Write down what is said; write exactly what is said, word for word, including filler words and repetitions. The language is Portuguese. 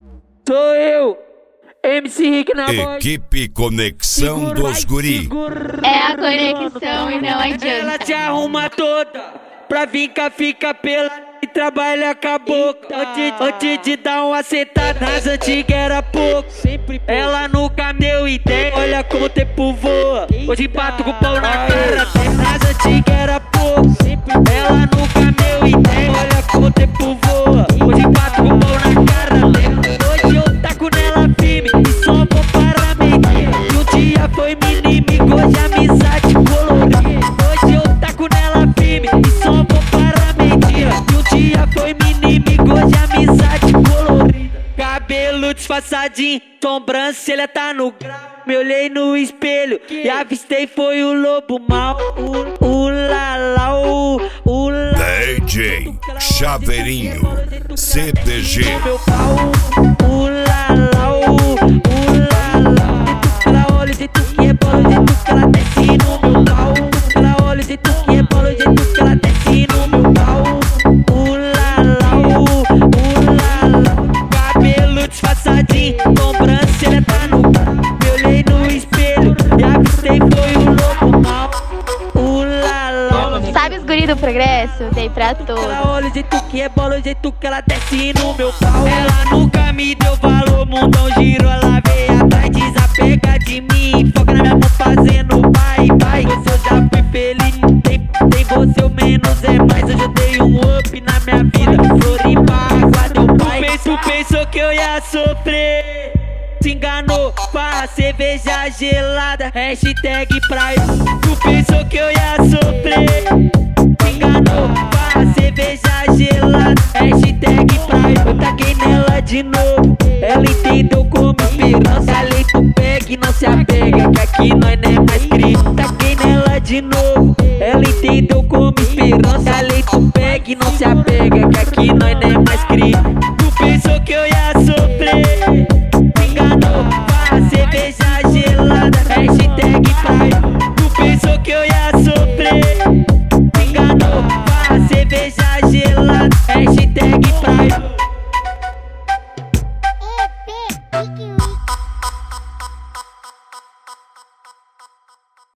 Sou eu, M C Rick na voz. Equipe Conexão Segura, dos Guri. segura. É a conexão e não adianta. Ela te arruma toda pra vir cá, fica pela e trabalha com a boca. Antes, antes de dar uma sentada, nas antigas era pouco. Ela nunca me deu ideia, olha como o tempo voa. Hoje bato com o pau na cara, nas antigas era pouco. Ela nunca me deu ideia, olha como o tempo voa. Hoje bato com o pau na cara, hoje eu taco nela firme e só vou para mentir. E um dia foi meu inimigo, hoje amizade colorida. Hoje eu taco nela firme e só vou para mentir. E um dia foi meu inimigo, hoje amizade colorida. Cabelo disfarçadinho, sobrancelha tá no grau. Me olhei no espelho e avistei foi o lobo mau. O, o lá, o, o lá. D J Chaveirinho C D G. Meu pau, o lá, o, o lá. Jeito que ela olha, jeito que é bola, jeito que ela desce no meu pau. Jeito que ela olha, jeito que é bola, jeito que ela desce no meu pau. O lá, o, o lá. Cabelo disfarçadinho, sobrancelha tá no grau. Me olhei no espelho e avistei foi o lobo mau. O lá, Sabe os guri do progresso? Dei pra todos. ela olha o jeito que é bola, o jeito que ela desce no meu pau. Ela nunca me deu valor, mundão girou, ela veio atrás, desapega de mim, foca na minha mão fazendo pai, pai. Você eu já fui feliz, tem, tem você o menos é mais. Hoje eu dei um up na minha vida, Florimba, água deu pai. Tu pensou, pensou que eu ia sofrer, se enganou, farra, cerveja gelada, hashtag praia. Tu pensou que eu ia sofrer, se enganou, farra, cerveja gelada, hashtag praia. Eu taquei nela de novo, ela entendeu como esperança. Leito pega e não se apega, que aqui nós não é mais crime. Taquei nela de novo, ela entendeu como esperança. Leito pega e não se apega, que aqui nós não é mais crime.